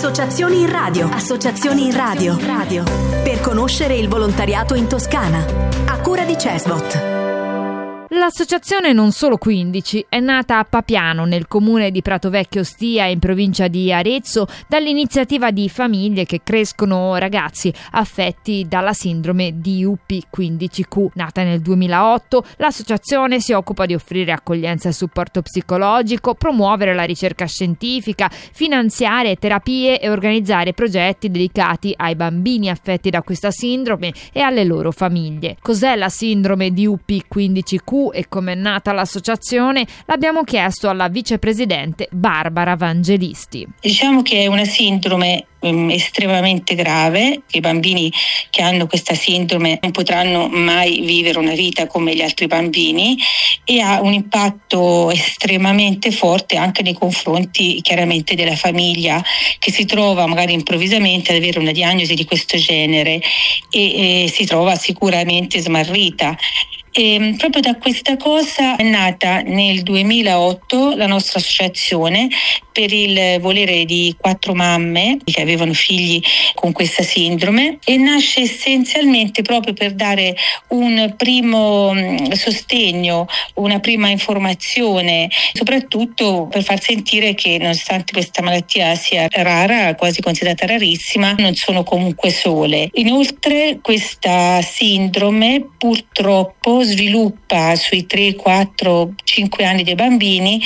Associazioni in radio. Associazioni in radio. Per conoscere il volontariato in Toscana. A cura di Cesbot. L'associazione Non Solo 15 è nata a Papiano, nel comune di Pratovecchio Stia, in provincia di Arezzo, dall'iniziativa di famiglie che crescono ragazzi affetti dalla sindrome di UP15Q. Nata nel 2008, l'associazione si occupa di offrire accoglienza e supporto psicologico, promuovere la ricerca scientifica, finanziare terapie e organizzare progetti dedicati ai bambini affetti da questa sindrome e alle loro famiglie. Cos'è la sindrome di UP15Q e come è nata l'associazione? L'abbiamo chiesto alla vicepresidente Barbara Vangelisti. Diciamo che è una sindrome estremamente grave. I bambini che hanno questa sindrome non potranno mai vivere una vita come gli altri bambini e ha un impatto estremamente forte anche nei confronti chiaramente della famiglia che si trova magari improvvisamente ad avere una diagnosi di questo genere e si trova sicuramente smarrita. E proprio da questa cosa è nata nel 2008 la nostra associazione per il volere di 4 mamme che avevano figli con questa sindrome e nasce essenzialmente proprio per dare un primo sostegno, una prima informazione, soprattutto per far sentire che nonostante questa malattia sia rara, quasi considerata rarissima, non sono comunque sole. Inoltre questa sindrome purtroppo sviluppa sui 3, 4, 5 anni dei bambini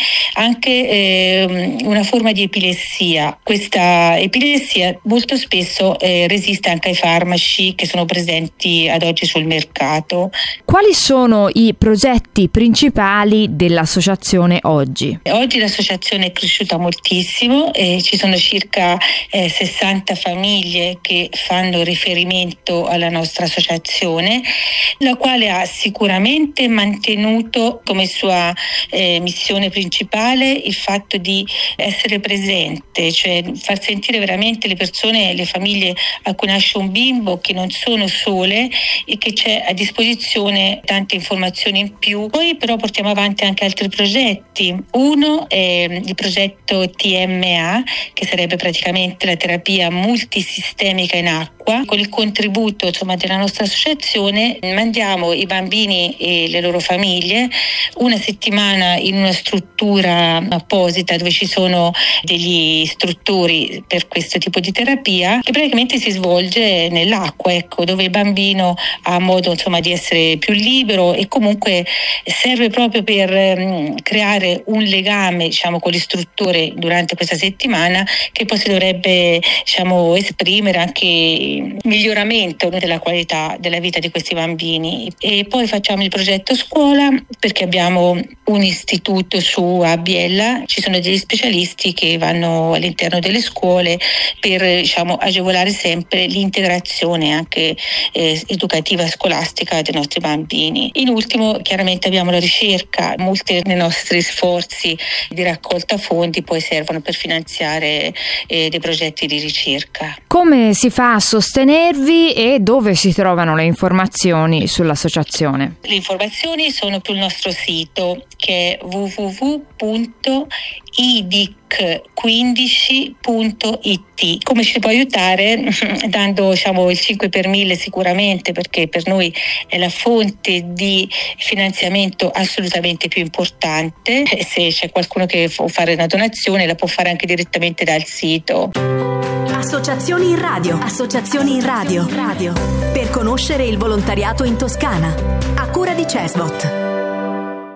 anche una forma di epilessia. Questa epilessia molto spesso resiste anche ai farmaci che sono presenti ad oggi sul mercato. Quali sono i progetti principali dell'associazione oggi? Oggi l'associazione è cresciuta moltissimo e ci sono circa 60 famiglie che fanno riferimento alla nostra associazione, la quale ha sicuramente mantenuto come sua missione principale il fatto di essere presente, cioè far sentire veramente le persone, le famiglie a cui nasce un bimbo che non sono sole e che c'è a disposizione tante informazioni in più. Poi però portiamo avanti anche altri progetti. Uno è il progetto TMA, che sarebbe praticamente la terapia multisistemica in acqua. Con il contributo della nostra associazione mandiamo i bambini e le loro famiglie una settimana in una struttura apposita dove ci sono degli istruttori per questo tipo di terapia che praticamente si svolge nell'acqua, dove il bambino ha modo di essere più libero e comunque serve proprio per creare un legame con l'istruttore durante questa settimana che poi si dovrebbe esprimere anche miglioramento della qualità della vita di questi bambini. E poi facciamo il progetto scuola perché abbiamo un istituto su a Biella, ci sono degli specialisti che vanno all'interno delle scuole per agevolare sempre l'integrazione anche educativa scolastica dei nostri bambini. In ultimo chiaramente abbiamo la ricerca, molti dei nostri sforzi di raccolta fondi poi servono per finanziare dei progetti di ricerca. Come si fa a sostenervi e dove si trovano le informazioni sull'associazione? Le informazioni sono sul nostro sito che è www.idic15.it. Come ci può aiutare? Dando il 5 per 1000 sicuramente, perché per noi è la fonte di finanziamento assolutamente più importante. Se c'è qualcuno che può fare una donazione la può fare anche direttamente dal sito. Associazioni in radio. Associazioni in radio. Per conoscere il volontariato in Toscana. A cura di Cesbot.